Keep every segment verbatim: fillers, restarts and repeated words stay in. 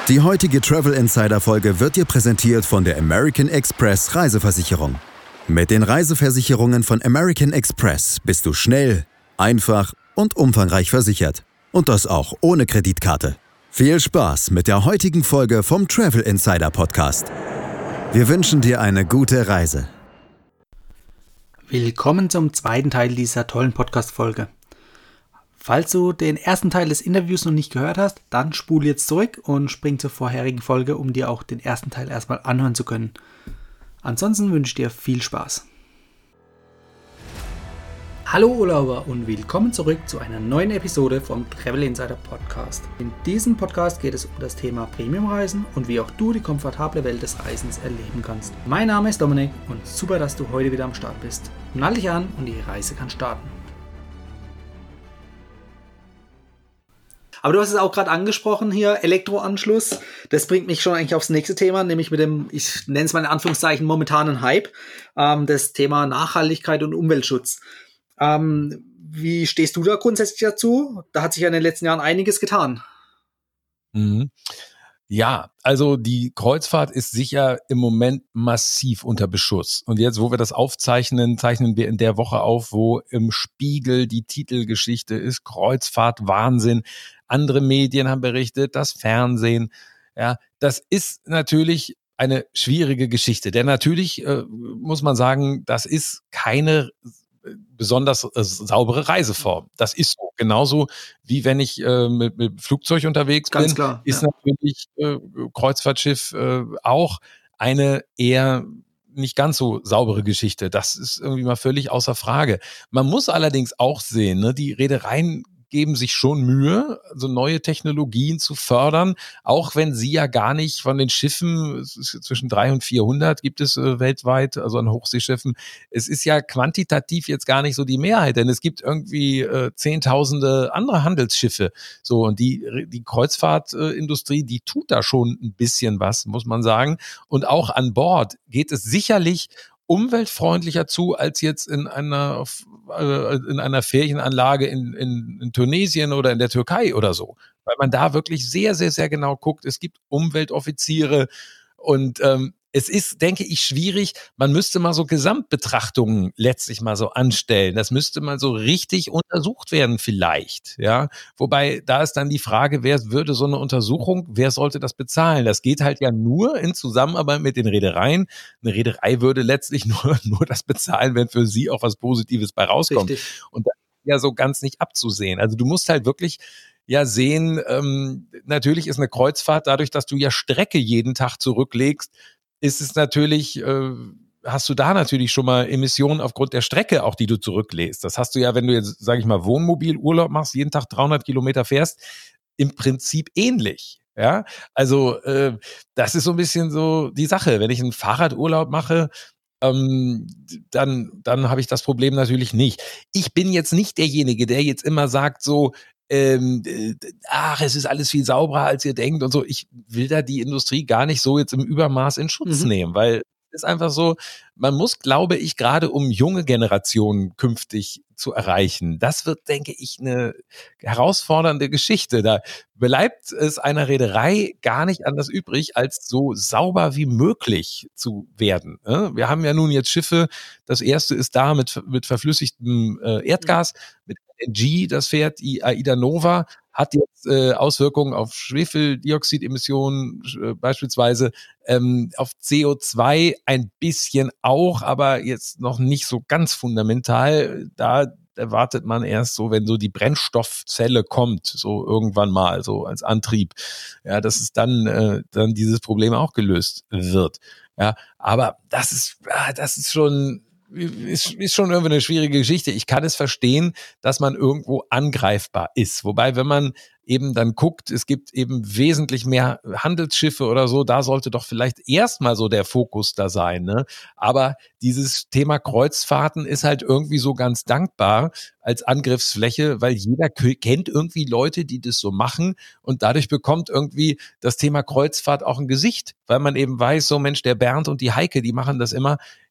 Die heutige Travel Insider Folge wird dir präsentiert von der American Express Reiseversicherung. Mit den Reiseversicherungen von American Express bist du schnell, einfach und umfangreich versichert. Und das auch ohne Kreditkarte. Viel Spaß mit der heutigen Folge vom Travel Insider Podcast. Wir wünschen dir eine gute Reise. Willkommen zum zweiten Teil dieser tollen Podcast-Folge. Falls du den ersten Teil des Interviews noch nicht gehört hast, dann spule jetzt zurück und spring zur vorherigen Folge, um dir auch den ersten Teil erstmal anhören zu können. Ansonsten wünsche ich dir viel Spaß. Hallo Urlauber und willkommen zurück zu einer neuen Episode vom Travel Insider Podcast. In diesem Podcast geht es um das Thema Premiumreisen und wie auch du die komfortable Welt des Reisens erleben kannst. Mein Name ist Dominik und super, dass du heute wieder am Start bist. Nall dich an und die Reise kann starten. Aber du hast es auch gerade angesprochen hier, Elektroanschluss. Das bringt mich schon eigentlich aufs nächste Thema, nämlich mit dem, ich nenne es mal in Anführungszeichen, momentanen Hype, ähm, das Thema Nachhaltigkeit und Umweltschutz. Ähm, wie stehst du da grundsätzlich dazu? Da hat sich ja in den letzten Jahren einiges getan. Mhm. Ja, also die Kreuzfahrt ist sicher im Moment massiv unter Beschuss. Und jetzt, wo wir das aufzeichnen, zeichnen wir in der Woche auf, wo im Spiegel die Titelgeschichte ist, Kreuzfahrt Wahnsinn. Andere Medien haben berichtet, das Fernsehen. Ja, das ist natürlich eine schwierige Geschichte. Denn natürlich äh, muss man sagen, das ist keine besonders äh, saubere Reiseform. Das ist so. Genauso wie wenn ich äh, mit, mit Flugzeug unterwegs Ganz bin, klar, ist ja. natürlich äh, Kreuzfahrtschiff äh, auch eine eher nicht ganz so saubere Geschichte. Das ist irgendwie mal völlig außer Frage. Man muss allerdings auch sehen, ne, die Reedereien geben sich schon Mühe, so neue Technologien zu fördern, auch wenn sie ja gar nicht von den Schiffen, es ist zwischen dreihundert und vierhundert gibt es äh, weltweit, also an Hochseeschiffen, es ist ja quantitativ jetzt gar nicht so die Mehrheit, denn es gibt irgendwie äh, Zehntausende andere Handelsschiffe, so, und die, die Kreuzfahrtindustrie, die tut da schon ein bisschen was, muss man sagen, und auch an Bord geht es sicherlich umweltfreundlicher zu als jetzt in einer äh, in einer Ferienanlage in, in, in Tunesien oder in der Türkei oder so, weil man da wirklich sehr, sehr, sehr genau guckt. Es gibt Umweltoffiziere und ähm, es ist, denke ich, schwierig. Man müsste mal so Gesamtbetrachtungen letztlich mal so anstellen. Das müsste mal so richtig untersucht werden vielleicht, ja. Wobei, da ist dann die Frage, wer würde so eine Untersuchung, wer sollte das bezahlen? Das geht halt ja nur in Zusammenarbeit mit den Reedereien. Eine Reederei würde letztlich nur, nur das bezahlen, wenn für sie auch was Positives bei rauskommt. Richtig. Und das ist ja so ganz nicht abzusehen. Also du musst halt wirklich ja sehen, ähm, natürlich ist eine Kreuzfahrt, dadurch, dass du ja Strecke jeden Tag zurücklegst, ist es natürlich, äh, hast du da natürlich schon mal Emissionen aufgrund der Strecke, auch die du zurücklegst. Das hast du ja, wenn du jetzt, sage ich mal, Wohnmobilurlaub machst, jeden Tag dreihundert Kilometer fährst, im Prinzip ähnlich. Ja, also äh, das ist so ein bisschen so die Sache. Wenn ich einen Fahrradurlaub mache, ähm, dann, dann habe ich das Problem natürlich nicht. Ich bin jetzt nicht derjenige, der jetzt immer sagt so, ähm, äh, ach, es ist alles viel sauberer, als ihr denkt und so. Ich will da die Industrie gar nicht so jetzt im Übermaß in Schutz Mhm. nehmen, weil es ist einfach so, man muss, glaube ich, gerade um junge Generationen künftig zu erreichen, das wird, denke ich, eine herausfordernde Geschichte. Da bleibt es einer Reederei gar nicht anders übrig, als so sauber wie möglich zu werden. ne? Wir haben ja nun jetzt Schiffe, das erste ist da mit, mit verflüssigtem äh, Erdgas, mit L N G, das fährt die Aida Nova, hat jetzt äh, Auswirkungen auf Schwefeldioxidemissionen äh, beispielsweise, ähm, auf C O zwei ein bisschen auch, aber jetzt noch nicht so ganz fundamental. Da erwartet man erst so, wenn so die Brennstoffzelle kommt, so irgendwann mal, so als Antrieb, ja, dass es dann, äh, dann dieses Problem auch gelöst wird. Ja, aber das ist, ah, das ist schon, ist, ist schon irgendwie eine schwierige Geschichte. Ich kann es verstehen, dass man irgendwo angreifbar ist. Wobei, wenn man eben dann guckt, es gibt eben wesentlich mehr Handelsschiffe oder so, da sollte doch vielleicht erstmal so der Fokus da sein, ne? Aber dieses Thema Kreuzfahrten ist halt irgendwie so ganz dankbar als Angriffsfläche, weil jeder k- kennt irgendwie Leute, die das so machen, und dadurch bekommt irgendwie das Thema Kreuzfahrt auch ein Gesicht, weil man eben weiß, so Mensch, der Bernd und die Heike, die machen das immer.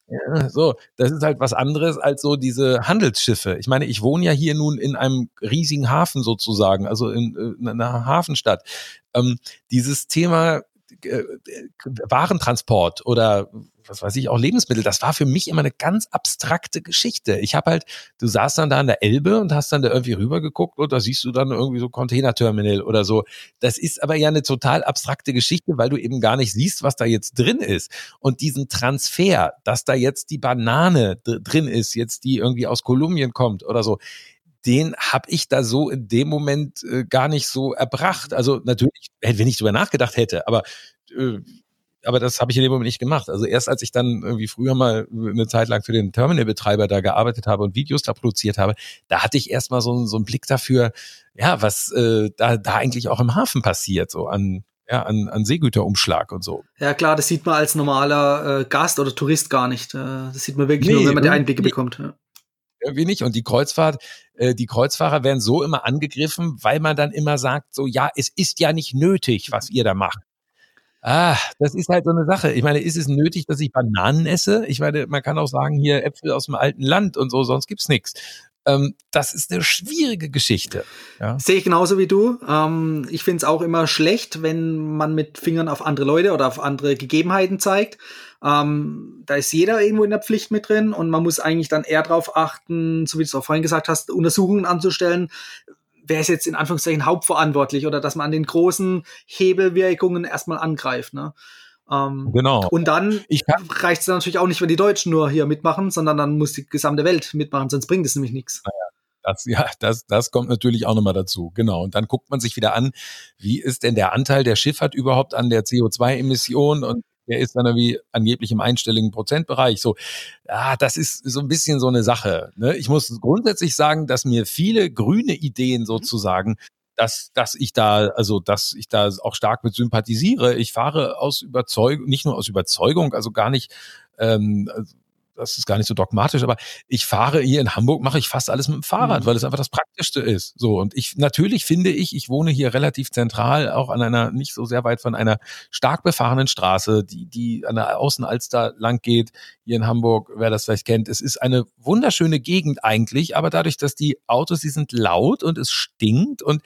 Ja, so, das ist halt was anderes als so diese Handelsschiffe. Ich meine, ich wohne ja hier nun in einem riesigen Hafen sozusagen, also in, in einer Hafenstadt. Ähm, dieses Thema äh, Warentransport oder was weiß ich, auch Lebensmittel, das war für mich immer eine ganz abstrakte Geschichte. Ich habe halt, du saßt dann da an der Elbe und hast dann da irgendwie rübergeguckt und da siehst du dann irgendwie so Containerterminal oder so. Das ist aber ja eine total abstrakte Geschichte, weil du eben gar nicht siehst, was da jetzt drin ist. Und diesen Transfer, dass da jetzt die Banane d- drin ist, jetzt die irgendwie aus Kolumbien kommt oder so, den habe ich da so in dem Moment äh, gar nicht so erbracht. Also natürlich, wenn ich drüber nachgedacht hätte, aber äh, aber das habe ich in dem Moment nicht gemacht. Also erst als ich dann irgendwie früher mal eine Zeit lang für den Terminalbetreiber da gearbeitet habe und Videos da produziert habe, da hatte ich erstmal so, so einen Blick dafür, ja, was äh, da, da eigentlich auch im Hafen passiert, so an, ja, an, an Seegüterumschlag und so. Ja klar, das sieht man als normaler äh, Gast oder Tourist gar nicht. Äh, das sieht man wirklich nee, nur, wenn man die Einblicke nee. bekommt. Ja. Irgendwie nicht. Und die Kreuzfahrt, äh, die Kreuzfahrer werden so immer angegriffen, weil man dann immer sagt, so, ja, es ist ja nicht nötig, was ihr da macht. Ah, das ist halt so eine Sache. Ich meine, ist es nötig, dass ich Bananen esse? Ich meine, man kann auch sagen, hier Äpfel aus dem alten Land und so, sonst gibt's nichts. Ähm, das ist eine schwierige Geschichte. Ja. Sehe ich genauso wie du. Ähm, ich finde es auch immer schlecht, wenn man mit Fingern auf andere Leute oder auf andere Gegebenheiten zeigt. Ähm, da ist jeder irgendwo in der Pflicht mit drin und man muss eigentlich dann eher darauf achten, so wie du es auch vorhin gesagt hast, Untersuchungen anzustellen. Wer ist jetzt in Anführungszeichen hauptverantwortlich oder dass man an den großen Hebelwirkungen erstmal angreift. Ne? Ähm, genau. Und dann reicht es natürlich auch nicht, wenn die Deutschen nur hier mitmachen, sondern dann muss die gesamte Welt mitmachen, sonst bringt es nämlich nichts. Naja. Das, ja, das, das kommt natürlich auch nochmal dazu. Genau. Und dann guckt man sich wieder an, wie ist denn der Anteil der Schifffahrt überhaupt an der C O zwei Emission und der ist dann irgendwie angeblich im einstelligen Prozentbereich. So, ja, das ist so ein bisschen so eine Sache. Ne? Ich muss grundsätzlich sagen, dass mir viele grüne Ideen sozusagen, dass, dass ich da, also, dass ich da auch stark mit sympathisiere. Ich fahre aus Überzeugung, nicht nur aus Überzeugung, also gar nicht, ähm, das ist gar nicht so dogmatisch, aber ich fahre hier in Hamburg, mache ich fast alles mit dem Fahrrad, mhm. weil es einfach das Praktischste ist. So, und ich, natürlich finde ich, ich wohne hier relativ zentral, auch an einer, nicht so sehr weit von einer stark befahrenen Straße, die, die an der Außenalster lang geht, hier in Hamburg, wer das vielleicht kennt. Es ist eine wunderschöne Gegend eigentlich, aber dadurch, dass die Autos, die sind laut und es stinkt und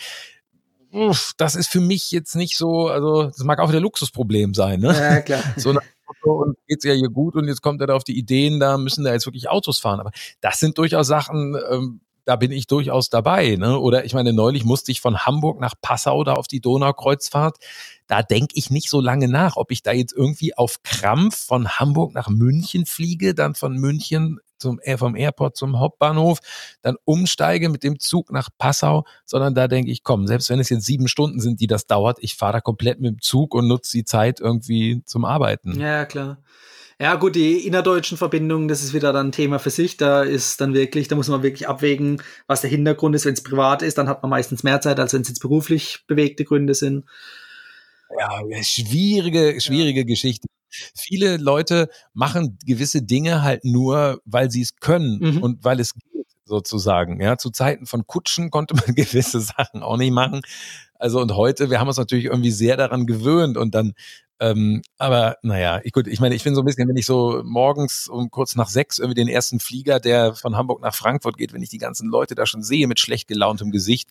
uff, das ist für mich jetzt nicht so, also, das mag auch wieder Luxusproblem sein, ne? Ja, klar. So eine und geht's ja hier gut und jetzt kommt er da auf die Ideen, da müssen da jetzt wirklich Autos fahren. Aber das sind durchaus Sachen, ähm, da bin ich durchaus dabei. Ne? Oder ich meine, neulich musste ich von Hamburg nach Passau da auf die Donaukreuzfahrt. Da denke ich nicht so lange nach, ob ich da jetzt irgendwie auf Krampf von Hamburg nach München fliege, dann von München zum, äh, vom Airport zum Hauptbahnhof, dann umsteige mit dem Zug nach Passau, sondern da denke ich, komm, selbst wenn es jetzt sieben Stunden sind, die das dauert, ich fahre da komplett mit dem Zug und nutze die Zeit irgendwie zum Arbeiten. Ja, klar. Ja, gut, die innerdeutschen Verbindungen, das ist wieder dann ein Thema für sich. Da ist dann wirklich, da muss man wirklich abwägen, was der Hintergrund ist. Wenn es privat ist, dann hat man meistens mehr Zeit, als wenn es jetzt beruflich bewegte Gründe sind. Ja, schwierige, schwierige ja. Geschichte. Viele Leute machen gewisse Dinge halt nur, weil sie es können mhm. und weil es geht, sozusagen. Ja, zu Zeiten von Kutschen konnte man gewisse Sachen auch nicht machen. Also und heute, wir haben uns natürlich irgendwie sehr daran gewöhnt und dann, ähm, aber naja, ich, gut, ich meine, ich bin so ein bisschen, wenn ich so morgens um kurz nach sechs irgendwie den ersten Flieger, der von Hamburg nach Frankfurt geht, wenn ich die ganzen Leute da schon sehe mit schlecht gelauntem Gesicht.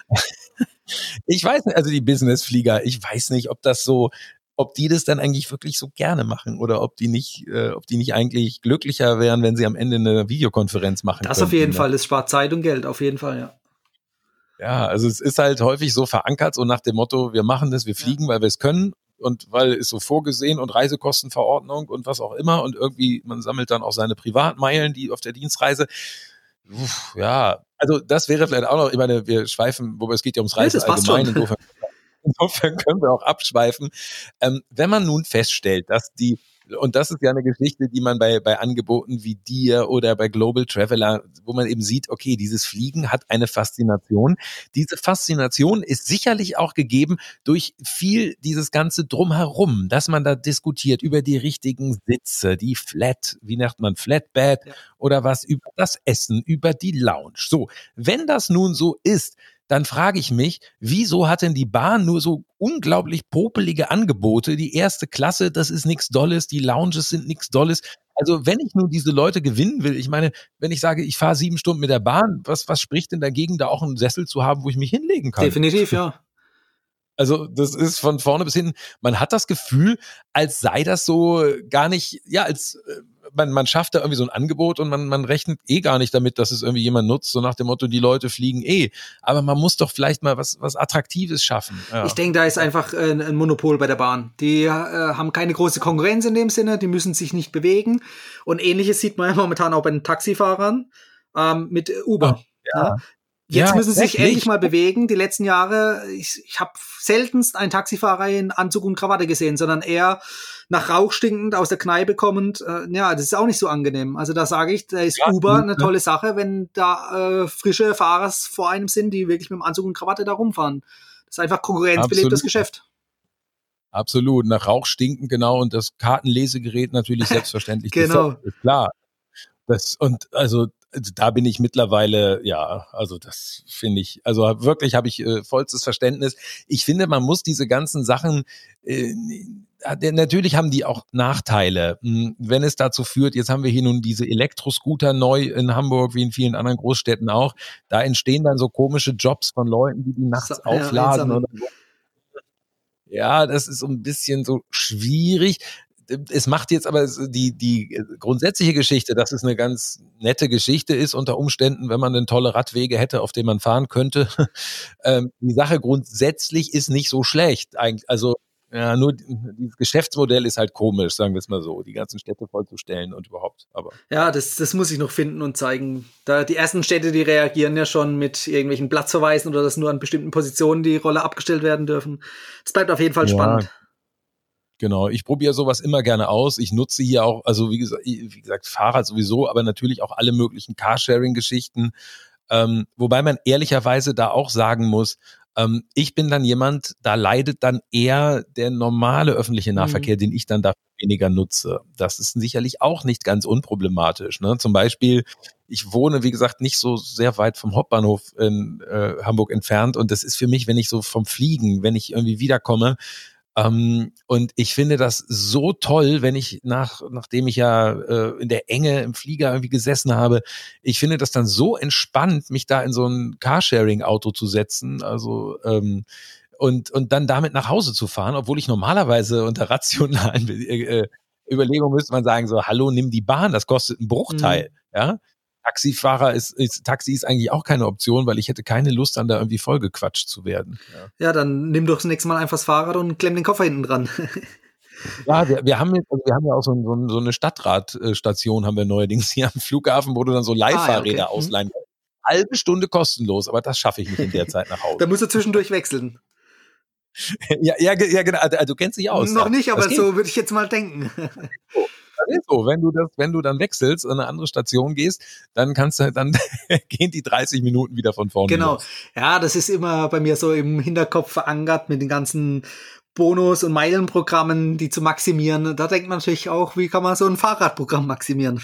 Ich weiß nicht, also die Businessflieger, ich weiß nicht, ob das so, ob die das dann eigentlich wirklich so gerne machen oder ob die nicht, äh, ob die nicht eigentlich glücklicher wären, wenn sie am Ende eine Videokonferenz machen Das könnten, auf jeden ne? Fall, das spart Zeit und Geld, auf jeden Fall, ja. Ja, also es ist halt häufig so verankert, so nach dem Motto, wir machen das, wir fliegen, ja. weil wir es können und weil es so vorgesehen und Reisekostenverordnung und was auch immer und irgendwie, man sammelt dann auch seine Privatmeilen, die auf der Dienstreise. Uff, ja, also das wäre vielleicht auch noch, ich meine, wir schweifen, wobei es geht ja ums Reisen ja, allgemein, insofern, insofern können wir auch abschweifen. Ähm, wenn man nun feststellt, dass die, und das ist ja eine Geschichte, die man bei, bei Angeboten wie dir oder bei Global Traveler, wo man eben sieht, okay, dieses Fliegen hat eine Faszination. Diese Faszination ist sicherlich auch gegeben durch viel dieses ganze Drumherum, dass man da diskutiert über die richtigen Sitze, die Flat, wie nennt man, Flatbed ja. oder was, über das Essen, über die Lounge. So, wenn das nun so ist, dann frage ich mich, wieso hat denn die Bahn nur so unglaublich popelige Angebote? Die erste Klasse, das ist nichts Dolles, die Lounges sind nichts Dolles. Also wenn ich nun diese Leute gewinnen will, ich meine, wenn ich sage, ich fahre sieben Stunden mit der Bahn, was, was spricht denn dagegen, da auch einen Sessel zu haben, wo ich mich hinlegen kann? Definitiv, ja. Also das ist von vorne bis hinten, man hat das Gefühl, als sei das so gar nicht, ja, als äh, man, man schafft da irgendwie so ein Angebot und man, man rechnet eh gar nicht damit, dass es irgendwie jemand nutzt, so nach dem Motto, die Leute fliegen eh. Aber man muss doch vielleicht mal was, was Attraktives schaffen. Ja. Ich denke, da ist einfach äh, ein Monopol bei der Bahn. Die äh, haben keine große Konkurrenz in dem Sinne, die müssen sich nicht bewegen. Und Ähnliches sieht man ja momentan auch bei den Taxifahrern ähm, mit Uber. Ja. Ja. Jetzt Ja, müssen sie sich wirklich. endlich mal bewegen. Die letzten Jahre, ich, ich habe seltenst einen Taxifahrer in Anzug und Krawatte gesehen, sondern eher nach Rauch stinkend aus der Kneipe kommend. Äh, ja, das ist auch nicht so angenehm. Also da sage ich, da ist Ja, Uber gut, eine ne? tolle Sache, wenn da äh, frische Fahrer vor einem sind, die wirklich mit dem Anzug und Krawatte da rumfahren. Das ist einfach konkurrenzbelebtes Absolut. Geschäft. Absolut, nach Rauch stinken, genau, und das Kartenlesegerät natürlich selbstverständlich. Genau. Das ist klar. Das, und also da bin ich mittlerweile, ja, also das finde ich, also wirklich habe ich äh, vollstes Verständnis. Ich finde, man muss diese ganzen Sachen, äh, natürlich haben die auch Nachteile. Wenn es dazu führt, jetzt haben wir hier nun diese Elektroscooter neu in Hamburg, wie in vielen anderen Großstädten auch, da entstehen dann so komische Jobs von Leuten, die die nachts So, ja, aufladen einsammeln. oder so. Ja, das ist so ein bisschen so schwierig. Es macht jetzt aber die, die grundsätzliche Geschichte, dass es eine ganz nette Geschichte ist unter Umständen, wenn man denn tolle Radwege hätte, auf denen man fahren könnte. Ähm, die Sache grundsätzlich ist nicht so schlecht. Eigentlich, also ja, nur dieses Geschäftsmodell ist halt komisch, sagen wir es mal so, die ganzen Städte vollzustellen und überhaupt. Aber Ja, das, das muss ich noch finden und zeigen. Da die ersten Städte, die reagieren ja schon mit irgendwelchen Platzverweisen oder dass nur an bestimmten Positionen die Roller abgestellt werden dürfen. Das bleibt auf jeden Fall Ja. spannend. Genau, ich probiere sowas immer gerne aus. Ich nutze hier auch, also wie gesagt, wie gesagt, Fahrrad sowieso, aber natürlich auch alle möglichen Carsharing-Geschichten. Ähm, wobei man ehrlicherweise da auch sagen muss, ähm, ich bin dann jemand, da leidet dann eher der normale öffentliche Nahverkehr, Mhm. den ich dann da weniger nutze. Das ist sicherlich auch nicht ganz unproblematisch. Ne? Zum Beispiel, ich wohne, wie gesagt, nicht so sehr weit vom Hauptbahnhof in äh, Hamburg entfernt und das ist für mich, wenn ich so vom Fliegen, wenn ich irgendwie wiederkomme, Um, und ich finde das so toll, wenn ich nach, nachdem ich ja äh, in der Enge im Flieger irgendwie gesessen habe, ich finde das dann so entspannt, mich da in so ein Carsharing-Auto zu setzen, also ähm, und und dann damit nach Hause zu fahren, obwohl ich normalerweise unter rationalen äh, Überlegungen müsste man sagen so, hallo, nimm die Bahn, das kostet einen Bruchteil, Mhm. ja. Taxifahrer ist, ist, Taxi ist eigentlich auch keine Option, weil ich hätte keine Lust, dann da irgendwie vollgequatscht zu werden. Ja. Ja, dann nimm doch das nächste Mal einfach das Fahrrad und klemm den Koffer hinten dran. Ja, wir, wir haben jetzt, also wir haben ja auch so, ein, so, ein, so eine Stadtradstation haben wir neuerdings hier am Flughafen, wo du dann so Leihfahrräder Ah, ja, okay. ausleihen kannst. Halbe Stunde kostenlos, aber das schaffe ich nicht in der Zeit nach Hause. Da musst du zwischendurch wechseln. ja, ja, ja, genau. Also, du kennst dich aus. Noch ja. nicht, aber Das geht. so würde ich jetzt mal denken. Das ist so, wenn du das, wenn du dann wechselst und eine andere Station gehst, dann kannst du, dann gehen die dreißig Minuten wieder von vorne. Genau. Los. Ja, das ist immer bei mir so im Hinterkopf verankert mit den ganzen Bonus- und Meilenprogrammen, die zu maximieren. Da denkt man natürlich auch, wie kann man so ein Fahrradprogramm maximieren?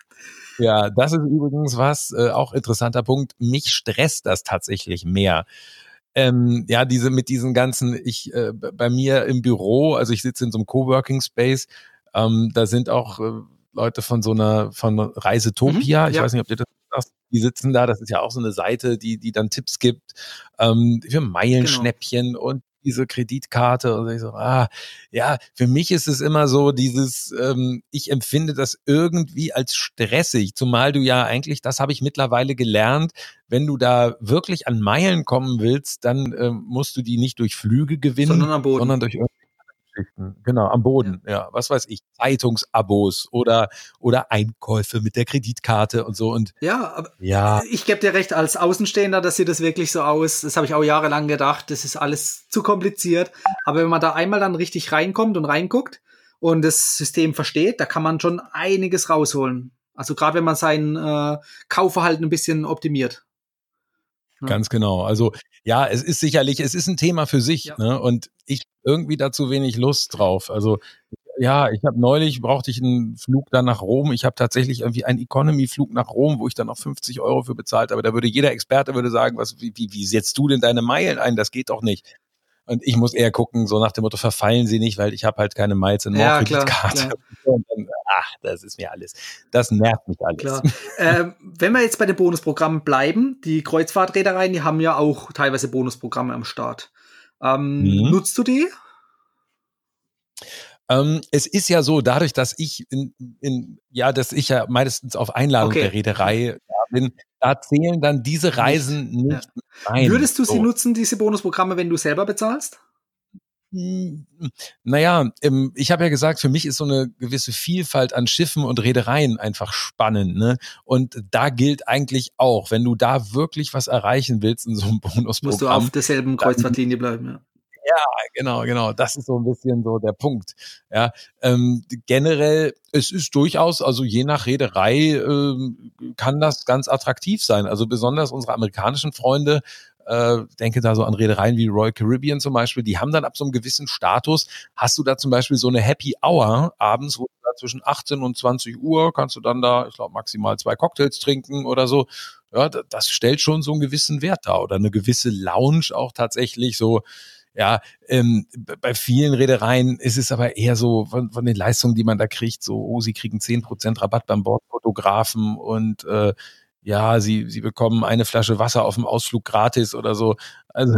Ja, das ist übrigens was, äh, auch interessanter Punkt. Mich stresst das tatsächlich mehr. Ähm, ja, diese mit diesen ganzen, ich äh, bei mir im Büro, also ich sitze in so einem Coworking Space, ähm, da sind auch äh, Leute von so einer, von Reisetopia, Mhm, ich ja. weiß nicht, ob ihr das sagst, die sitzen da, das ist ja auch so eine Seite, die, die dann Tipps gibt, ähm, für Meilenschnäppchen Genau. und diese Kreditkarte und ich so, ah, ja, für mich ist es immer so dieses, ähm, ich empfinde das irgendwie als stressig, zumal du ja eigentlich, das habe ich mittlerweile gelernt, wenn du da wirklich an Meilen kommen willst, dann ähm, musst du die nicht durch Flüge gewinnen, Sondern am Boden. sondern durch irgendwelche Geschichten. Genau, am Boden, ja. ja, was weiß ich, Zeitungsabos oder, oder Einkäufe mit der Kreditkarte und so und Ja, aber ja, ich gebe dir recht, als Außenstehender, das sieht das wirklich so aus. Das habe ich auch jahrelang gedacht, das ist alles zu kompliziert. Aber wenn man da einmal dann richtig reinkommt und reinguckt und das System versteht, da kann man schon einiges rausholen. Also gerade wenn man sein äh, Kaufverhalten ein bisschen optimiert. Ja. Ganz genau. Also ja, es ist sicherlich, es ist ein Thema für sich, Ja. ne? Und ich irgendwie dazu wenig Lust drauf. Also ja, ich habe neulich brauchte ich einen Flug dann nach Rom. Ich habe tatsächlich irgendwie einen Economy-Flug nach Rom, wo ich dann noch fünfzig Euro für bezahlt habe. Da würde jeder Experte würde sagen, was, wie, wie, wie setzt du denn deine Meilen ein? Das geht doch nicht. Und ich muss eher gucken, so nach dem Motto, verfallen sie nicht, weil ich habe halt keine Miles and More Ja, Kreditkarte. klar, klar. Und dann, ach, das ist mir alles. Das nervt mich alles. Klar. ähm, wenn wir jetzt bei den Bonusprogrammen bleiben, die Kreuzfahrtreedereien, die haben ja auch teilweise Bonusprogramme am Start. Ähm, Mhm. Nutzt du die? Ähm, es ist ja so, dadurch, dass ich in, in ja, dass ich ja meistens auf Einladung Okay. der Reederei da bin, da zählen dann diese Reisen nicht, Ja. nicht mit rein. Würdest du sie So. nutzen, diese Bonusprogramme, wenn du selber bezahlst? Hm, Naja, ähm, ich habe ja gesagt, für mich ist so eine gewisse Vielfalt an Schiffen und Reedereien einfach spannend, ne? Und da gilt eigentlich auch, wenn du da wirklich was erreichen willst in so einem Bonusprogramm, Musst du auf derselben Kreuzfahrtlinie bleiben, ja. Ja, genau, genau. Das ist so ein bisschen so der Punkt. Ja, ähm, generell, es ist durchaus, also je nach Reederei ähm, kann das ganz attraktiv sein. Also besonders unsere amerikanischen Freunde, äh, denke da so an Reedereien wie Royal Caribbean zum Beispiel, die haben dann ab so einem gewissen Status, hast du da zum Beispiel so eine Happy Hour abends, wo du da zwischen achtzehn und zwanzig Uhr kannst du dann da, ich glaube, maximal zwei Cocktails trinken oder so. Ja, das stellt schon so einen gewissen Wert dar. Oder eine gewisse Lounge auch tatsächlich so. Ja, ähm, bei vielen Reedereien ist es aber eher so von, von den Leistungen, die man da kriegt, so, oh, sie kriegen zehn Prozent Rabatt beim Bordfotografen und äh, ja, sie, sie bekommen eine Flasche Wasser auf dem Ausflug gratis oder so. Also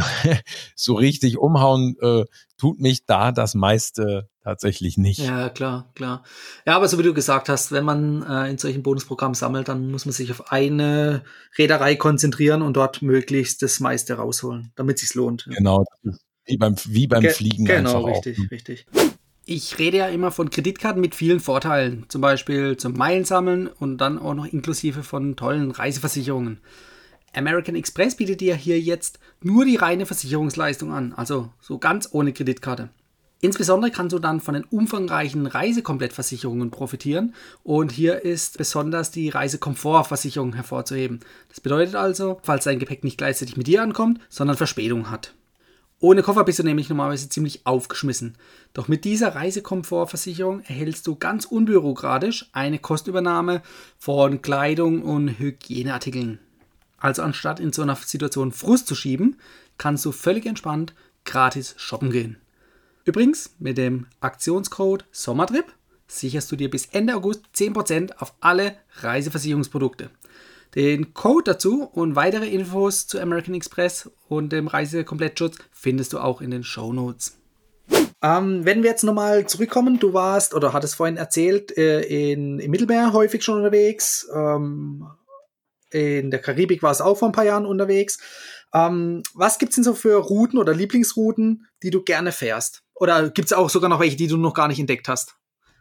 so richtig umhauen äh, tut mich da das meiste tatsächlich nicht. Ja, klar, klar. Ja, aber so wie du gesagt hast, wenn man äh, in solchen Bonusprogrammen sammelt, dann muss man sich auf eine Reederei konzentrieren und dort möglichst das meiste rausholen, damit es sich lohnt. Ja. Genau, das ist wie beim, wie beim Ge- Fliegen genau, einfach richtig, auch. richtig. Ich rede ja immer von Kreditkarten mit vielen Vorteilen, zum Beispiel zum Meilen sammeln und dann auch noch inklusive von tollen Reiseversicherungen. American Express bietet dir hier jetzt nur die reine Versicherungsleistung an, also so ganz ohne Kreditkarte. Insbesondere kannst du dann von den umfangreichen Reisekomplettversicherungen profitieren und hier ist besonders die Reisekomfortversicherung hervorzuheben. Das bedeutet also, falls dein Gepäck nicht gleichzeitig mit dir ankommt, sondern Verspätung hat. Ohne Koffer bist du nämlich normalerweise ziemlich aufgeschmissen. Doch mit dieser Reisekomfortversicherung erhältst du ganz unbürokratisch eine Kostenübernahme von Kleidung und Hygieneartikeln. Also anstatt in so einer Situation Frust zu schieben, kannst du völlig entspannt gratis shoppen gehen. Übrigens, mit dem Aktionscode Sommertrip sicherst du dir bis Ende August zehn Prozent auf alle Reiseversicherungsprodukte. Den Code dazu und weitere Infos zu American Express und dem Reisekomplettschutz findest du auch in den Shownotes. Ähm, wenn wir jetzt nochmal zurückkommen, du warst oder hattest vorhin erzählt, äh, in, im Mittelmeer häufig schon unterwegs, ähm, in der Karibik war es auch vor ein paar Jahren unterwegs. Ähm, was gibt's denn so für Routen oder Lieblingsrouten, die du gerne fährst? Oder gibt's auch sogar noch welche, die du noch gar nicht entdeckt hast?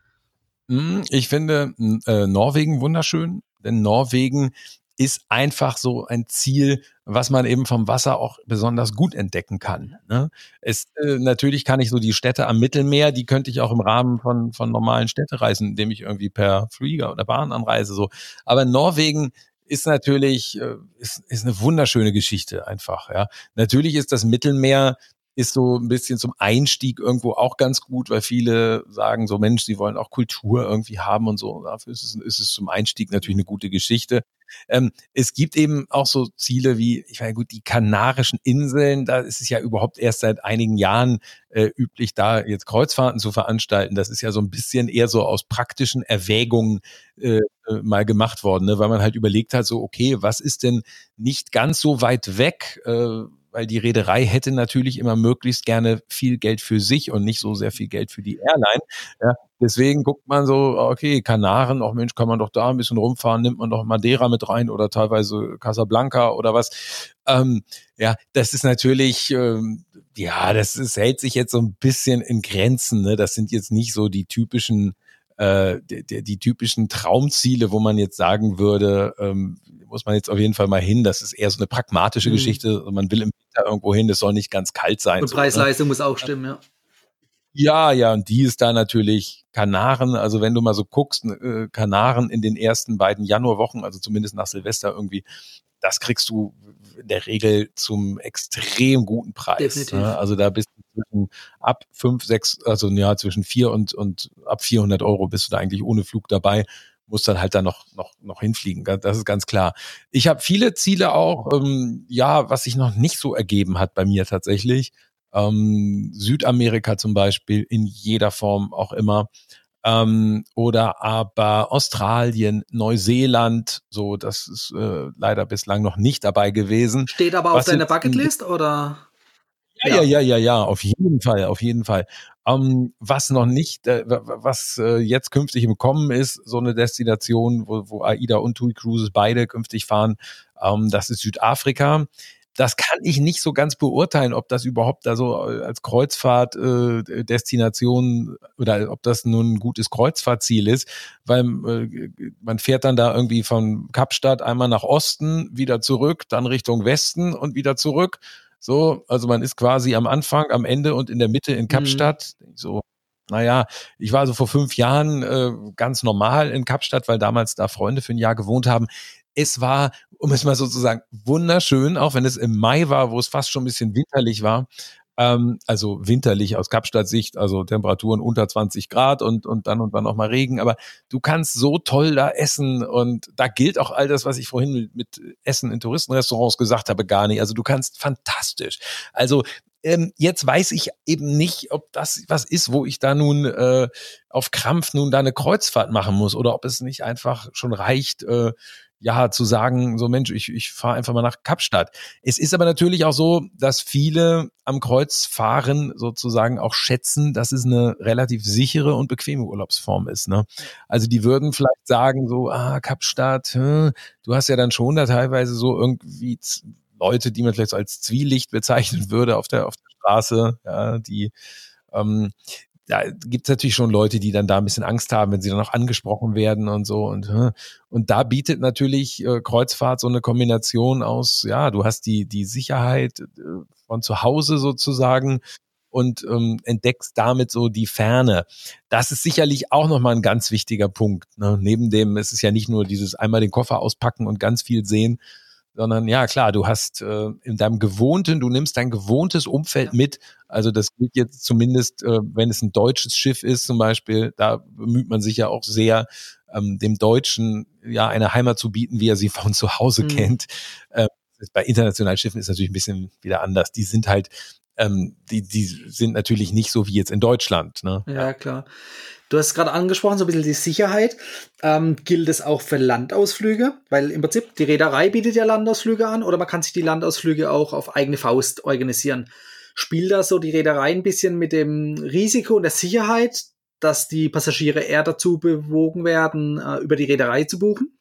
Ich finde äh, Norwegen wunderschön, denn Norwegen ist einfach so ein Ziel, was man eben vom Wasser auch besonders gut entdecken kann. Ne? Es, äh, natürlich kann ich so die Städte am Mittelmeer, die könnte ich auch im Rahmen von, von normalen Städtereisen, indem ich irgendwie per Flieger oder Bahn anreise. So. Aber Norwegen ist natürlich äh, ist, ist eine wunderschöne Geschichte einfach. Ja, natürlich ist das Mittelmeer ist so ein bisschen zum Einstieg irgendwo auch ganz gut, weil viele sagen so, Mensch, sie wollen auch Kultur irgendwie haben und so. Dafür ist es, ist es zum Einstieg natürlich eine gute Geschichte. Ähm, es gibt eben auch so Ziele wie, ich meine, gut, die Kanarischen Inseln, da ist es ja überhaupt erst seit einigen Jahren äh, üblich, da jetzt Kreuzfahrten zu veranstalten. Das ist ja so ein bisschen eher so aus praktischen Erwägungen äh, mal gemacht worden, ne? Weil man halt überlegt hat, so, okay, was ist denn nicht ganz so weit weg, äh, weil die Reederei hätte natürlich immer möglichst gerne viel Geld für sich und nicht so sehr viel Geld für die Airline. Ja, deswegen guckt man so, okay, Kanaren, auch Mensch, kann man doch da ein bisschen rumfahren, nimmt man doch Madeira mit rein oder teilweise Casablanca oder was. Ähm, ja, das ist natürlich, ähm, ja, das ist, hält sich jetzt so ein bisschen in Grenzen. Ne? Das sind jetzt nicht so die typischen äh, die, die, die typischen Traumziele, wo man jetzt sagen würde, ähm, muss man jetzt auf jeden Fall mal hin. Das ist eher so eine pragmatische mhm. Geschichte. Man will im Winter irgendwo hin, das soll nicht ganz kalt sein. Und Preis-Leistung so, ne? Muss auch stimmen, ja. Ja, ja, und die ist da natürlich Kanaren. Also wenn du mal so guckst, äh, Kanaren in den ersten beiden Januarwochen, also zumindest nach Silvester irgendwie, das kriegst du in der Regel zum extrem guten Preis. Definitiv. Ne? Also da bist du zwischen ab fünf, sechs, also ja, zwischen vier und, und ab vierhundert Euro bist du da eigentlich ohne Flug dabei. Muss dann halt da noch noch noch hinfliegen. Das ist ganz klar. Ich habe viele Ziele auch, ähm, ja, was sich noch nicht so ergeben hat bei mir tatsächlich. ähm, Südamerika zum Beispiel in jeder Form auch immer. Ähm, oder aber Australien, Neuseeland, so, das ist äh, leider bislang noch nicht dabei gewesen. Steht aber auf Was deiner jetzt, Bucketlist, oder? ja, ja, ja, ja, ja, auf jeden Fall, auf jeden Fall. Ähm, was noch nicht, äh, was äh, jetzt künftig im Kommen ist, so eine Destination, wo, wo AIDA und TUI Cruises beide künftig fahren, ähm, das ist Südafrika. Das kann ich nicht so ganz beurteilen, ob das überhaupt da so als Kreuzfahrt-Destination äh, oder ob das nun ein gutes Kreuzfahrtziel ist, weil äh, man fährt dann da irgendwie von Kapstadt einmal nach Osten, wieder zurück, dann Richtung Westen und wieder zurück. So, also man ist quasi am Anfang, am Ende und in der Mitte in Kapstadt. Mhm. So, naja, ich war so vor fünf Jahren äh, ganz normal in Kapstadt, weil damals da Freunde für ein Jahr gewohnt haben. Es war, um es mal so zu sagen, wunderschön, auch wenn es im Mai war, wo es fast schon ein bisschen winterlich war. Ähm, also winterlich aus Kapstadt-Sicht, also Temperaturen unter zwanzig Grad und, und dann und dann auch mal Regen. Aber du kannst so toll da essen und da gilt auch all das, was ich vorhin mit, mit Essen in Touristenrestaurants gesagt habe, gar nicht. Also du kannst fantastisch. Also ähm, jetzt weiß ich eben nicht, ob das was ist, wo ich da nun äh, auf Krampf nun da eine Kreuzfahrt machen muss oder ob es nicht einfach schon reicht, äh, ja, zu sagen, so Mensch, ich, ich fahre einfach mal nach Kapstadt. Es ist aber natürlich auch so, dass viele am Kreuzfahren sozusagen auch schätzen, dass es eine relativ sichere und bequeme Urlaubsform ist. Ne? Also die würden vielleicht sagen so, ah, Kapstadt, hm, du hast ja dann schon da teilweise so irgendwie Leute, die man vielleicht so als Zwielicht bezeichnen würde auf der, auf der Straße, ja, die ähm, da gibt es natürlich schon Leute, die dann da ein bisschen Angst haben, wenn sie dann auch angesprochen werden und so. Und, und da bietet natürlich äh, Kreuzfahrt so eine Kombination aus, ja, du hast die, die Sicherheit äh, von zu Hause sozusagen und ähm, entdeckst damit so die Ferne. Das ist sicherlich auch nochmal ein ganz wichtiger Punkt. Ne? Neben dem, es ist ja nicht nur dieses einmal den Koffer auspacken und ganz viel sehen, sondern ja, klar, du hast äh, in deinem gewohnten, du nimmst dein gewohntes Umfeld mit. Also das gilt jetzt zumindest, äh, wenn es ein deutsches Schiff ist zum Beispiel, da bemüht man sich ja auch sehr, ähm, dem Deutschen ja eine Heimat zu bieten, wie er sie von zu Hause mhm. kennt. Äh, bei internationalen Schiffen ist natürlich ein bisschen wieder anders. Die sind halt, ähm, die, die sind natürlich nicht so wie jetzt in Deutschland. Ne? Ja, ja, klar. Du hast gerade angesprochen, so ein bisschen die Sicherheit. Ähm, gilt es auch für Landausflüge? Weil im Prinzip die Reederei bietet ja Landausflüge an oder man kann sich die Landausflüge auch auf eigene Faust organisieren. Spielt da so die Reederei ein bisschen mit dem Risiko und der Sicherheit, dass die Passagiere eher dazu bewogen werden, äh, über die Reederei zu buchen?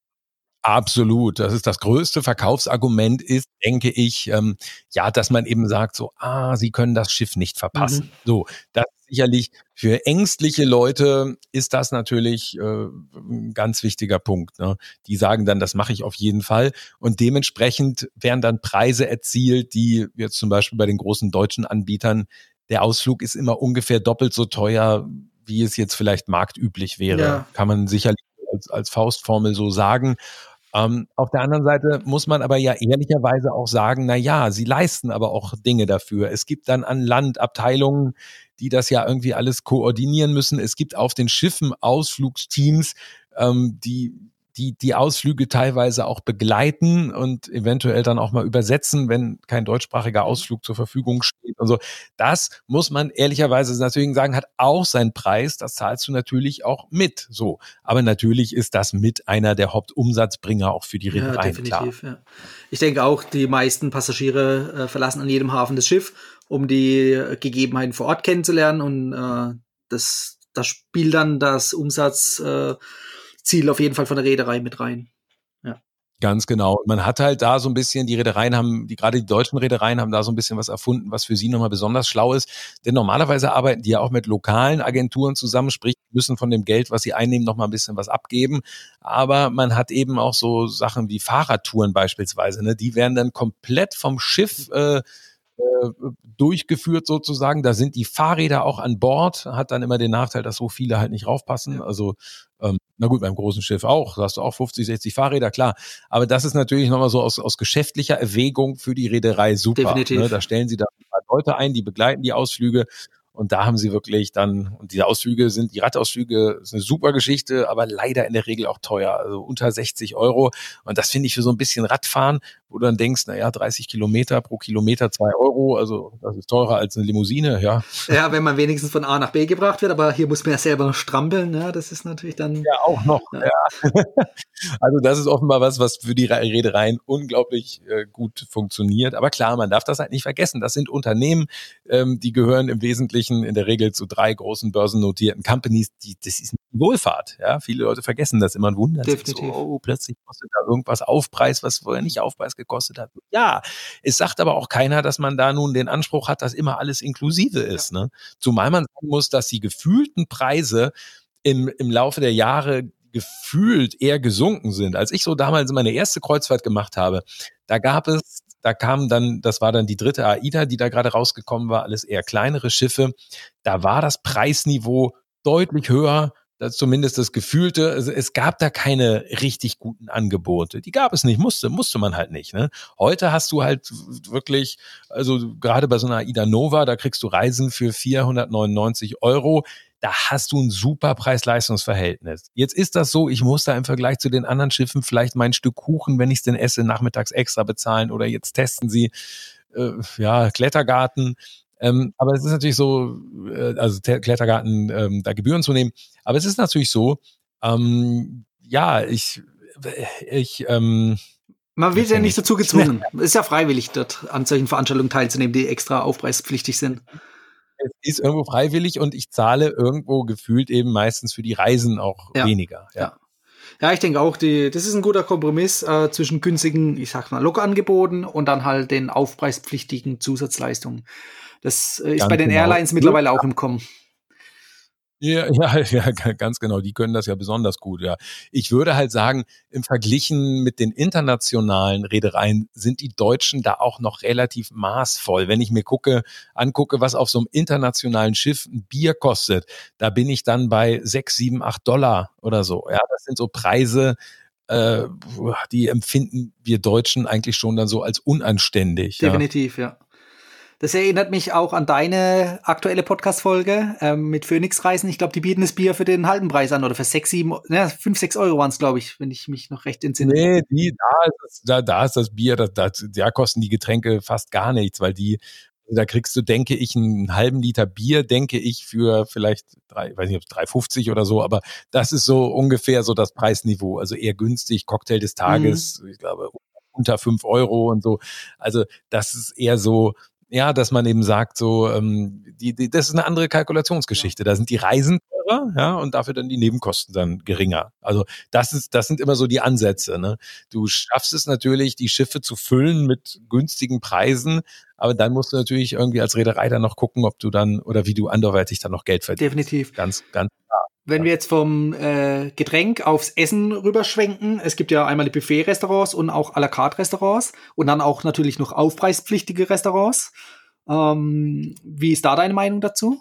Absolut. Das ist das größte Verkaufsargument ist, denke ich, ähm, ja, dass man eben sagt so, ah, Sie können das Schiff nicht verpassen. Mhm. So, das ist sicherlich für ängstliche Leute ist das natürlich äh, ein ganz wichtiger Punkt. Ne? Die sagen dann, das mache ich auf jeden Fall. Und dementsprechend werden dann Preise erzielt, die jetzt zum Beispiel bei den großen deutschen Anbietern, der Ausflug ist immer ungefähr doppelt so teuer, wie es jetzt vielleicht marktüblich wäre. Ja. Kann man sicherlich als, als Faustformel so sagen. Ähm, auf der anderen Seite muss man aber ja ehrlicherweise auch sagen, na ja, sie leisten aber auch Dinge dafür. Es gibt dann an Land Abteilungen, die das ja irgendwie alles koordinieren müssen. Es gibt auf den Schiffen Ausflugsteams, ähm, die die die Ausflüge teilweise auch begleiten und eventuell dann auch mal übersetzen, wenn kein deutschsprachiger Ausflug zur Verfügung steht. Also das muss man ehrlicherweise natürlich sagen, hat auch seinen Preis. Das zahlst du natürlich auch mit. So, aber natürlich ist das mit einer der Hauptumsatzbringer auch für die Reedereien. Ja, definitiv. Klar. Ja. Ich denke auch, die meisten Passagiere äh, verlassen an jedem Hafen das Schiff, um die Gegebenheiten vor Ort kennenzulernen und äh, das das spielt dann das Umsatz äh, Ziel auf jeden Fall von der Reederei mit rein. Ja. Ganz genau. Man hat halt da so ein bisschen, die Reedereien haben, die gerade die deutschen Reedereien haben da so ein bisschen was erfunden, was für sie nochmal besonders schlau ist. Denn normalerweise arbeiten die ja auch mit lokalen Agenturen zusammen, sprich, müssen von dem Geld, was sie einnehmen, nochmal ein bisschen was abgeben. Aber man hat eben auch so Sachen wie Fahrradtouren beispielsweise, ne? Die werden dann komplett vom Schiff äh, durchgeführt sozusagen. Da sind die Fahrräder auch an Bord, hat dann immer den Nachteil, dass so viele halt nicht raufpassen. Also ähm, na gut, beim großen Schiff auch, da hast du auch fünfzig, sechzig Fahrräder, klar. Aber das ist natürlich nochmal so aus, aus geschäftlicher Erwägung für die Reederei super. Definitiv. Ne? Da stellen sie da ein paar Leute ein, die begleiten die Ausflüge Und da haben sie wirklich dann, und diese Ausflüge sind, die Radausflüge, ist eine super Geschichte, aber leider in der Regel auch teuer, also unter sechzig Euro. Und das finde ich für so ein bisschen Radfahren, wo du dann denkst, naja, dreißig Kilometer pro Kilometer zwei Euro, also das ist teurer als eine Limousine, ja. Ja, wenn man wenigstens von A nach B gebracht wird, aber hier muss man ja selber noch strampeln, ja, das ist natürlich dann... Ja, auch noch, ja. ja. Also das ist offenbar was, was für die Reedereien unglaublich äh, gut funktioniert. Aber klar, man darf das halt nicht vergessen. Das sind Unternehmen, ähm, die gehören im Wesentlichen in der Regel zu drei großen börsennotierten Companies. Die, das ist Wohlfahrt. Ja, viele Leute vergessen das immer und wundern sich so, oh, plötzlich kostet da irgendwas Aufpreis, was vorher nicht Aufpreis gekostet hat. Ja, es sagt aber auch keiner, dass man da nun den Anspruch hat, dass immer alles inklusive ist. Ne? Zumal man sagen muss, dass die gefühlten Preise im, im Laufe der Jahre gefühlt eher gesunken sind. Als ich so damals meine erste Kreuzfahrt gemacht habe, da gab es, da kam dann, das war dann die dritte AIDA, die da gerade rausgekommen war, alles eher kleinere Schiffe. Da war das Preisniveau deutlich höher, das zumindest das Gefühlte. Also es gab da keine richtig guten Angebote. Die gab es nicht, musste, musste man halt nicht. Ne? Heute hast du halt wirklich, also gerade bei so einer AIDA Nova, da kriegst du Reisen für vierhundertneunundneunzig Euro. Da hast du ein super Preis-Leistungs-Verhältnis. Jetzt ist das so, ich muss da im Vergleich zu den anderen Schiffen vielleicht mein Stück Kuchen, wenn ich es denn esse, nachmittags extra bezahlen oder jetzt testen sie, äh, ja, Klettergarten. Ähm, aber es ist natürlich so, äh, also T- Klettergarten, ähm, da Gebühren zu nehmen. Aber es ist natürlich so, ähm, ja, ich, ich, ähm, Man wird ja nicht dazu gezwungen. Es ist ja freiwillig, dort an solchen Veranstaltungen teilzunehmen, die extra aufpreispflichtig sind. Es ist irgendwo freiwillig und ich zahle irgendwo gefühlt eben meistens für die Reisen auch ja. weniger. Ja. ja. Ja, ich denke auch, die, das ist ein guter Kompromiss äh, zwischen günstigen, ich sag mal, Lokangeboten und dann halt den aufpreispflichtigen Zusatzleistungen. Das äh, ist Ganz bei den genau. Airlines mittlerweile ja. auch im Kommen. Ja, ja, ja, ganz genau. Die können das ja besonders gut, ja. Ich würde halt sagen, im Verglichen mit den internationalen Reedereien sind die Deutschen da auch noch relativ maßvoll. Wenn ich mir gucke, angucke, was auf so einem internationalen Schiff ein Bier kostet, da bin ich dann bei sechs, sieben, acht Dollar oder so. Ja, das sind so Preise, äh, die empfinden wir Deutschen eigentlich schon dann so als unanständig. Definitiv, ja. ja. Das erinnert mich auch an deine aktuelle Podcast-Folge ähm, mit Phoenix Reisen. Ich glaube, die bieten das Bier für den halben Preis an oder für sechs, sieben, ja, fünf, sechs Euro waren es, glaube ich, wenn ich mich noch recht entsinne. Nee, die, da, ist das, da, da ist das Bier, da, da, da kosten die Getränke fast gar nichts, weil die, da kriegst du, denke ich, einen halben Liter Bier, denke ich, für vielleicht drei, ich weiß nicht, ob es drei fünfzig oder so, aber das ist so ungefähr so das Preisniveau. Also eher günstig, Cocktail des Tages, mhm. ich glaube, unter fünf Euro und so. Also das ist eher so, ja, dass man eben sagt, so, ähm, die, die, das ist eine andere Kalkulationsgeschichte. Da sind die Reisen teurer, ja, und dafür dann die Nebenkosten dann geringer. Also das ist, das sind immer so die Ansätze. Ne? Du schaffst es natürlich, die Schiffe zu füllen mit günstigen Preisen, aber dann musst du natürlich irgendwie als Reederei dann noch gucken, ob du dann oder wie du anderweitig dann noch Geld verdienst. Definitiv. Ganz, ganz klar. Wenn wir jetzt vom äh, Getränk aufs Essen rüberschwenken, es gibt ja einmal die Buffet-Restaurants und auch à la carte Restaurants und dann auch natürlich noch aufpreispflichtige Restaurants. Ähm, wie ist da deine Meinung dazu?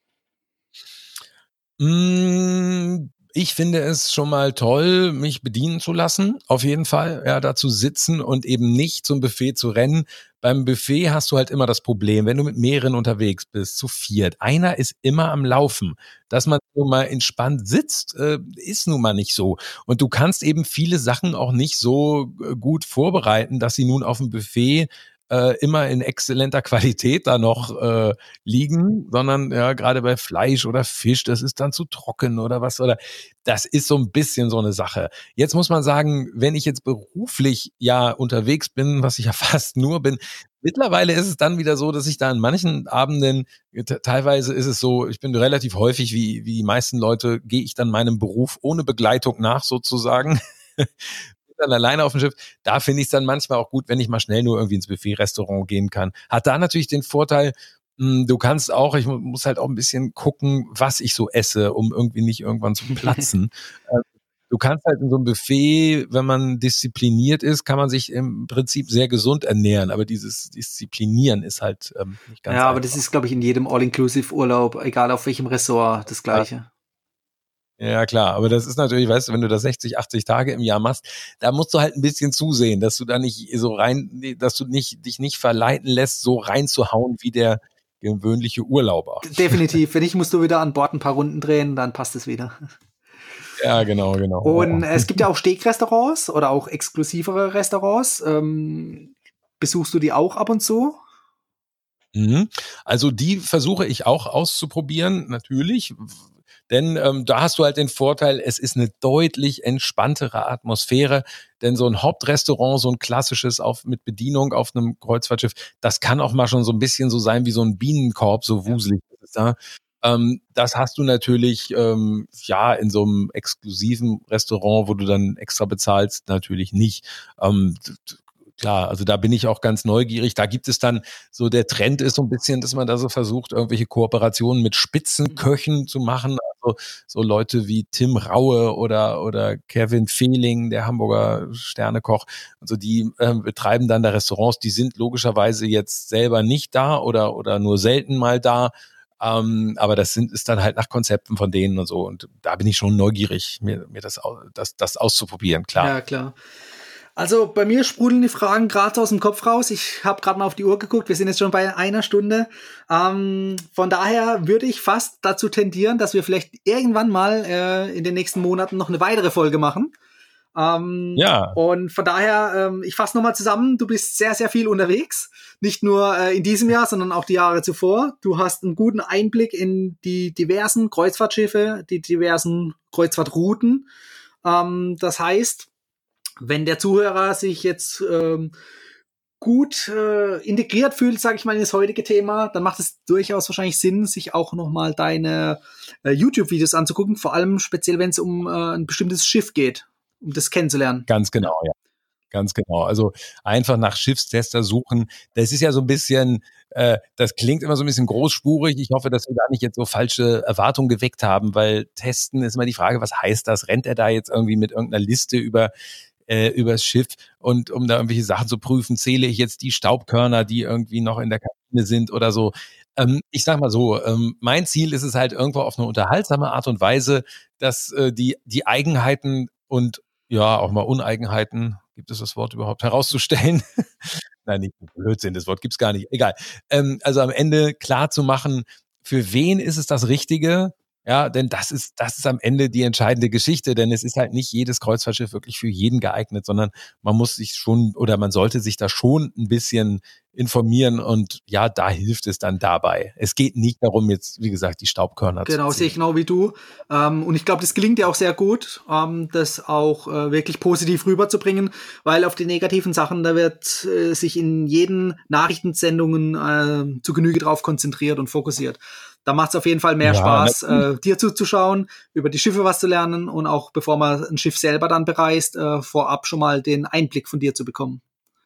Mm, ich finde es schon mal toll, mich bedienen zu lassen, auf jeden Fall, ja, da zu sitzen und eben nicht zum Buffet zu rennen. Beim Buffet hast du halt immer das Problem, wenn du mit mehreren unterwegs bist, zu viert, einer ist immer am Laufen. Dass man nun mal entspannt sitzt, äh, ist nun mal nicht so. Und du kannst eben viele Sachen auch nicht so äh, gut vorbereiten, dass sie nun auf dem Buffet äh, immer in exzellenter Qualität da noch äh, liegen, sondern ja, gerade bei Fleisch oder Fisch, das ist dann zu trocken oder was, oder das ist so ein bisschen so eine Sache. Jetzt muss man sagen, wenn ich jetzt beruflich ja unterwegs bin, was ich ja fast nur bin, mittlerweile ist es dann wieder so, dass ich da an manchen Abenden, t- teilweise ist es so, ich bin relativ häufig, wie, wie die meisten Leute, gehe ich dann meinem Beruf ohne Begleitung nach sozusagen. Dann alleine auf dem Schiff, da finde ich es dann manchmal auch gut, wenn ich mal schnell nur irgendwie ins Buffet-Restaurant gehen kann. Hat da natürlich den Vorteil, mh, du kannst auch, ich mu- muss halt auch ein bisschen gucken, was ich so esse, um irgendwie nicht irgendwann zu platzen. äh, du kannst halt in so einem Buffet, wenn man diszipliniert ist, kann man sich im Prinzip sehr gesund ernähren, aber dieses Disziplinieren ist halt ähm, nicht ganz Ja, einfach. aber das ist, glaube ich, in jedem All-Inclusive-Urlaub, egal auf welchem Ressort, das Gleiche. Ja. Ja, klar, aber das ist natürlich, weißt du, wenn du das sechzig, achtzig Tage im Jahr machst, da musst du halt ein bisschen zusehen, dass du da nicht so rein, dass du nicht, dich nicht verleiten lässt, so reinzuhauen, wie der, gewöhnliche Urlauber. Definitiv. Wenn nicht, musst du wieder an Bord ein paar Runden drehen, dann passt es wieder. Ja, genau, genau. Und es gibt ja auch Steakrestaurants oder auch exklusivere Restaurants. Ähm, besuchst du die auch ab und zu? Mhm. Also die versuche ich auch auszuprobieren, natürlich. Denn ähm, da hast du halt den Vorteil, es ist eine deutlich entspanntere Atmosphäre. Denn so ein Hauptrestaurant, so ein klassisches auf, mit Bedienung auf einem Kreuzfahrtschiff, das kann auch mal schon so ein bisschen so sein wie so ein Bienenkorb, so wuselig ist es da. Ähm, das hast du natürlich ähm, ja in so einem exklusiven Restaurant, wo du dann extra bezahlst, natürlich nicht. Ähm, Klar, also da bin ich auch ganz neugierig. Da gibt es dann so, der Trend ist so ein bisschen, dass man da so versucht, irgendwelche Kooperationen mit Spitzenköchen zu machen. Also so Leute wie Tim Raue oder oder Kevin Fehling, der Hamburger Sternekoch. Also die äh, betreiben dann da Restaurants. Die sind logischerweise jetzt selber nicht da oder oder nur selten mal da. Ähm, aber das sind ist dann halt nach Konzepten von denen und so. Und da bin ich schon neugierig, mir mir das das das auszuprobieren. Klar. Ja, klar. Also bei mir sprudeln die Fragen gerade aus dem Kopf raus. Ich habe gerade mal auf die Uhr geguckt. Wir sind jetzt schon bei einer Stunde. Ähm, von daher würde ich fast dazu tendieren, dass wir vielleicht irgendwann mal äh, in den nächsten Monaten noch eine weitere Folge machen. Ähm, ja. Und von daher, ähm, ich fasse nochmal zusammen. Du bist sehr, sehr viel unterwegs. Nicht nur äh, in diesem Jahr, sondern auch die Jahre zuvor. Du hast einen guten Einblick in die diversen Kreuzfahrtschiffe, die diversen Kreuzfahrtrouten. Ähm, das heißt, wenn der Zuhörer sich jetzt ähm, gut äh, integriert fühlt, sage ich mal, in das heutige Thema, dann macht es durchaus wahrscheinlich Sinn, sich auch nochmal deine äh, YouTube-Videos anzugucken, vor allem speziell, wenn es um äh, ein bestimmtes Schiff geht, um das kennenzulernen. Ganz genau, ja. Ganz genau. Also einfach nach Schiffstester suchen. Das ist ja so ein bisschen, äh, das klingt immer so ein bisschen großspurig. Ich hoffe, dass wir da nicht jetzt so falsche Erwartungen geweckt haben, weil testen ist immer die Frage, was heißt das? Rennt er da jetzt irgendwie mit irgendeiner Liste über äh, übers Schiff und um da irgendwelche Sachen zu prüfen, zähle ich jetzt die Staubkörner, die irgendwie noch in der Kabine sind oder so. Ähm, ich sag mal so, ähm, mein Ziel ist es halt irgendwo auf eine unterhaltsame Art und Weise, dass äh, die die Eigenheiten und ja auch mal Uneigenheiten, gibt es das Wort überhaupt, herauszustellen. Nein, nicht Blödsinn, das Wort gibt's gar nicht. Egal. Ähm, also am Ende klar zu machen, für wen ist es das Richtige? Ja, denn das ist, das ist am Ende die entscheidende Geschichte, denn es ist halt nicht jedes Kreuzfahrtschiff wirklich für jeden geeignet, sondern man muss sich schon oder man sollte sich da schon ein bisschen informieren und ja, da hilft es dann dabei. Es geht nicht darum, jetzt, wie gesagt, die Staubkörner zu ziehen. Genau, sehe ich genau wie du. Ähm, und ich glaube, das gelingt dir auch sehr gut, ähm, das auch äh, wirklich positiv rüberzubringen, weil auf die negativen Sachen, da wird äh, sich in jeden Nachrichtensendungen äh, zu Genüge drauf konzentriert und fokussiert. Da macht es auf jeden Fall mehr Ja, Spaß, äh, dir zuzuschauen, über die Schiffe was zu lernen und auch, bevor man ein Schiff selber dann bereist, äh, vorab schon mal den Einblick von dir zu bekommen.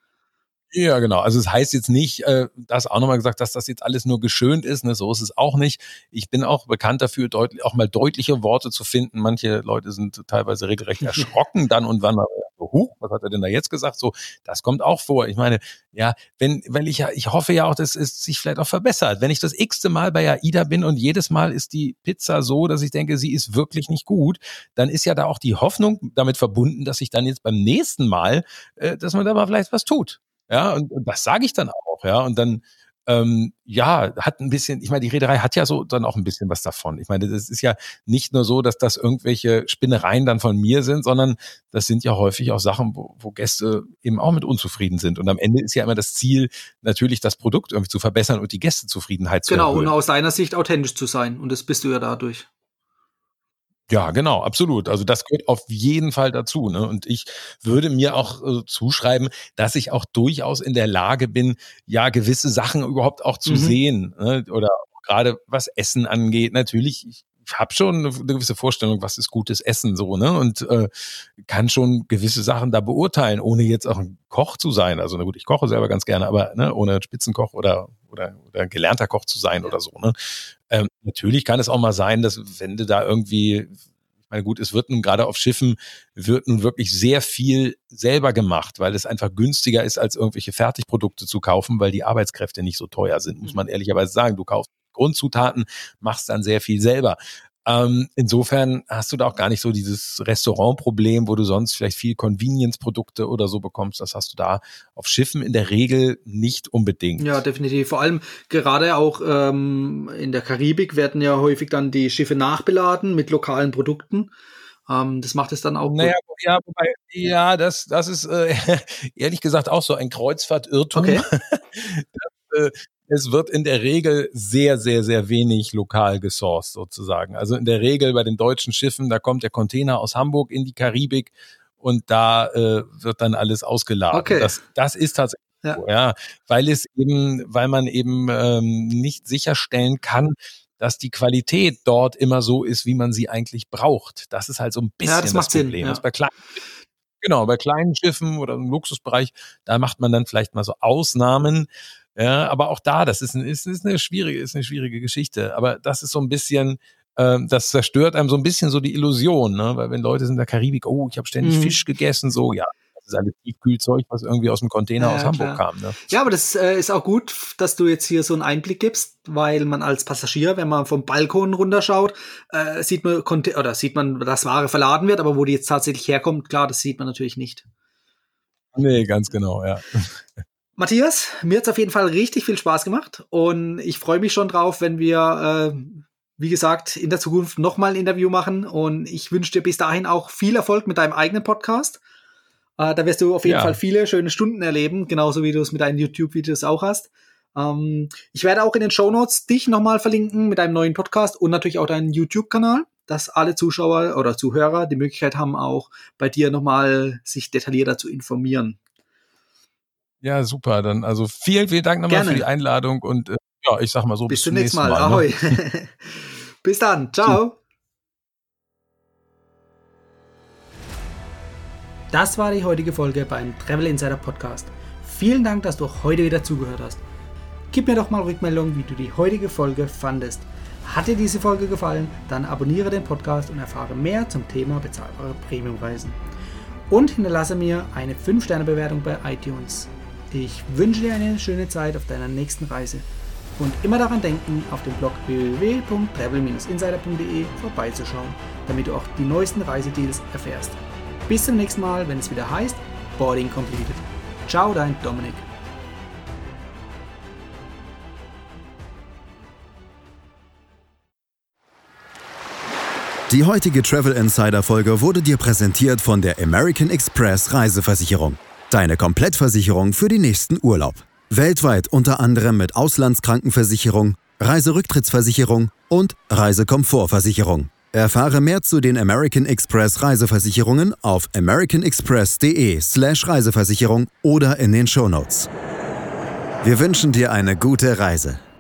Ja, genau. Also es heißt jetzt nicht, äh, das auch nochmal gesagt, dass das jetzt alles nur geschönt ist, ne? So ist es auch nicht. Ich bin auch bekannt dafür, deutlich, auch mal deutliche Worte zu finden. Manche Leute sind teilweise regelrecht erschrocken dann und wann, so, huch, was hat er denn da jetzt gesagt? So, das kommt auch vor. Ich meine, ja, wenn, weil ich ja, ich hoffe ja auch, dass es sich vielleicht auch verbessert. Wenn ich das x-te Mal bei AIDA bin und jedes Mal ist die Pizza so, dass ich denke, sie ist wirklich nicht gut, dann ist ja da auch die Hoffnung damit verbunden, dass sich dann jetzt beim nächsten Mal, äh, dass man da mal vielleicht was tut. Ja, und, und das sage ich dann auch, ja, und dann, ähm, ja, hat ein bisschen, ich meine, die Reederei hat ja so dann auch ein bisschen was davon. Ich meine, das ist ja nicht nur so, dass das irgendwelche Spinnereien dann von mir sind, sondern das sind ja häufig auch Sachen, wo, wo Gäste eben auch mit unzufrieden sind. Und am Ende ist ja immer das Ziel, natürlich das Produkt irgendwie zu verbessern und die Gästezufriedenheit zu erhöhen. Genau, und aus deiner Sicht authentisch zu sein. Und das bist du ja dadurch. Ja, genau, absolut. Also das gehört auf jeden Fall dazu. Ne? Und ich würde mir auch äh, zuschreiben, dass ich auch durchaus in der Lage bin, ja, gewisse Sachen überhaupt auch zu Mhm. sehen. Ne? Oder gerade was Essen angeht. Natürlich, ich habe schon eine, eine gewisse Vorstellung, was ist gutes Essen so, ne? Und äh, kann schon gewisse Sachen da beurteilen, ohne jetzt auch ein Koch zu sein. Also na gut, ich koche selber ganz gerne, aber ne, ohne Spitzenkoch oder oder oder gelernter Koch zu sein oder so. Ne? Ähm, natürlich kann es auch mal sein, dass wenn du da irgendwie, ich meine gut, es wird nun gerade auf Schiffen, wird nun wirklich sehr viel selber gemacht, weil es einfach günstiger ist, als irgendwelche Fertigprodukte zu kaufen, weil die Arbeitskräfte nicht so teuer sind, muss man ehrlicherweise sagen. Du kaufst Grundzutaten, machst dann sehr viel selber. Ähm, insofern hast du da auch gar nicht so dieses Restaurantproblem, wo du sonst vielleicht viel Convenience-Produkte oder so bekommst. Das hast du da auf Schiffen in der Regel nicht unbedingt. Ja, definitiv. Vor allem gerade auch ähm, in der Karibik werden ja häufig dann die Schiffe nachbeladen mit lokalen Produkten. Ähm, das macht es dann auch Naja, gut. ja, wobei, ja, das, das ist äh, ehrlich gesagt auch so ein Kreuzfahrtirrtum. Okay. das, äh, Es wird in der Regel sehr, sehr, sehr wenig lokal gesourced sozusagen. Also in der Regel bei den deutschen Schiffen, da kommt der Container aus Hamburg in die Karibik und da äh, wird dann alles ausgeladen. Okay. Das, das ist tatsächlich Ja. so, ja, weil es eben, weil man eben ähm, nicht sicherstellen kann, dass die Qualität dort immer so ist, wie man sie eigentlich braucht. Das ist halt so ein bisschen Ja, das das, macht Sinn, Problem. ja. Das bei kleinen Genau, bei kleinen Schiffen oder im Luxusbereich, da macht man dann vielleicht mal so Ausnahmen. Ja, aber auch da, das ist, ein, ist, ist eine schwierige, ist eine schwierige Geschichte. Aber das ist so ein bisschen, ähm, das zerstört einem so ein bisschen so die Illusion, ne? Weil wenn Leute sind in der Karibik, oh, ich habe ständig Mhm. Fisch gegessen, so, ja, das ist alles Tiefkühlzeug, was irgendwie aus dem Container Ja, aus Hamburg klar. kam. Ne? Ja, aber das äh, ist auch gut, dass du jetzt hier so einen Einblick gibst, weil man als Passagier, wenn man vom Balkon runterschaut, äh, sieht man Conte- oder sieht man, dass Ware verladen wird, aber wo die jetzt tatsächlich herkommt, klar, das sieht man natürlich nicht. Nee, ganz genau, ja. Matthias, mir hat's auf jeden Fall richtig viel Spaß gemacht und ich freue mich schon drauf, wenn wir, äh, wie gesagt, in der Zukunft nochmal ein Interview machen und ich wünsche dir bis dahin auch viel Erfolg mit deinem eigenen Podcast. Äh, da wirst du auf jeden Ja. Fall viele schöne Stunden erleben, genauso wie du es mit deinen YouTube-Videos auch hast. Ähm, ich werde auch in den Shownotes dich nochmal verlinken mit deinem neuen Podcast und natürlich auch deinen YouTube-Kanal, dass alle Zuschauer oder Zuhörer die Möglichkeit haben, auch bei dir nochmal sich detaillierter zu informieren. Ja, super. Dann also vielen, vielen Dank nochmal Gerne. für die Einladung und äh, ja, ich sag mal so, bis, Bis zum nächsten Mal. Ne? Ahoi. Bis dann. Ciao. Das war die heutige Folge beim Travel Insider Podcast. Vielen Dank, dass du auch heute wieder zugehört hast. Gib mir doch mal Rückmeldung, wie du die heutige Folge fandest. Hat dir diese Folge gefallen? Dann abonniere den Podcast und erfahre mehr zum Thema bezahlbare Premiumreisen. Und hinterlasse mir eine fünf Sterne Bewertung bei iTunes. Ich wünsche dir eine schöne Zeit auf deiner nächsten Reise. Und immer daran denken, auf dem Blog w w w punkt travel insider punkt d e vorbeizuschauen, damit du auch die neuesten Reisedeals erfährst. Bis zum nächsten Mal, wenn es wieder heißt Boarding Completed. Ciao, dein Dominik. Die heutige Travel Insider Folge wurde dir präsentiert von der American Express Reiseversicherung. Deine Komplettversicherung für den nächsten Urlaub. Weltweit unter anderem mit Auslandskrankenversicherung, Reiserücktrittsversicherung und Reisekomfortversicherung. Erfahre mehr zu den American Express Reiseversicherungen auf americanexpress.de slash Reiseversicherung oder in den Shownotes. Wir wünschen dir eine gute Reise.